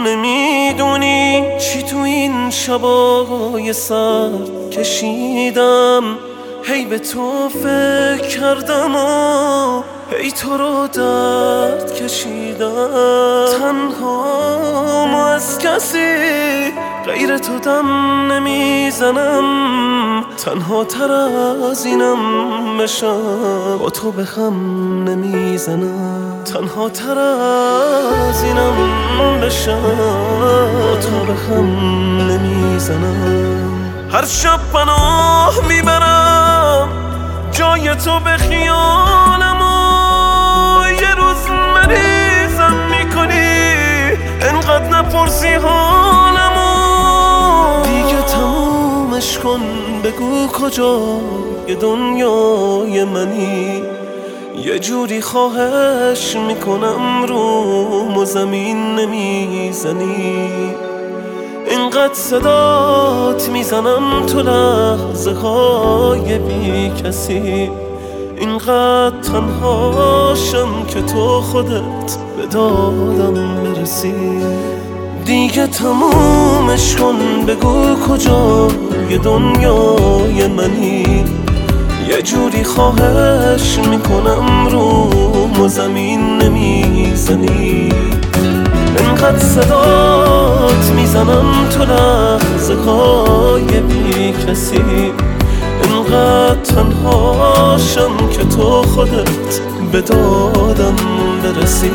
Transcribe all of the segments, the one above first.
نمیدونی چی تو این شبای سرد کشیدم. هی به تو فکر کردم و هی تو رو درد کشیدم. تنها از کسی غیر تو دم نمیزنم. تنها تر از اینم بشم با تو به هم نمیزنم. تنها تر از اینم بشم با تو به هم نمیزنم. هر شب پناه میبرم جای تو به خیالم و یه روز مریضم میکنی انقدر نپرسی حالم و دیگه تمومش کن. بگو کجای دنیای منی. یه جوری خواهش میکنم روم و زمین نمیزنی. اینقدر صدات میزنم تو لحظه های بی کسی. اینقدر تنهاشم که تو خودت به دادم برسی. دیگه تمومش کن. بگو کجای دنیای منی. یه جوری خواهش میکنم روم و زمین نمیزنی. اینقدر صدات میزنم تو لحظه های بی کسی. اینقدر تنهاشم که تو خودت به دادم برسی.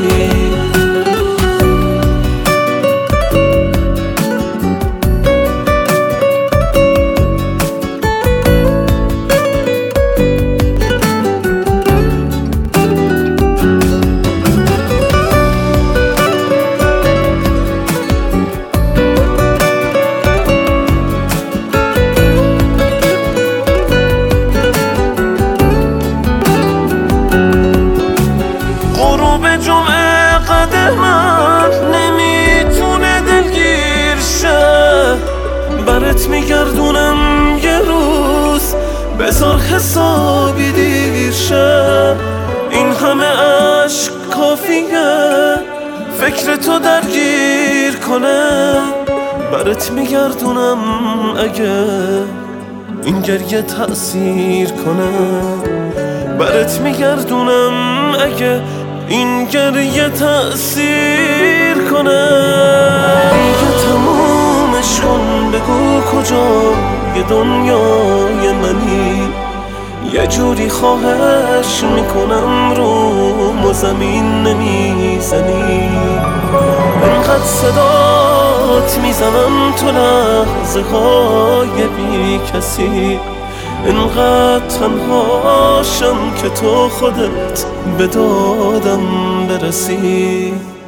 جمعه قدمم نمیتونه دلگیر شه. برات میگردونم یه روز بذار حسابی دیر شه. این همه عشق کافیه فکر تو درگیر کنه. برات میگردونم اگه این گریه تأثیر کنه. برات میگردونم اگه این گریه تأثیر کنه. دیگه تمومش کن. بگو کجای دنیای منی. یه جوری خواهش میکنم روم و زمین نمیزنی. انقدر صدات میزنم تو لحظه های بی کسی. اینقدر تنهاشم که تو خودت به دادم برسی.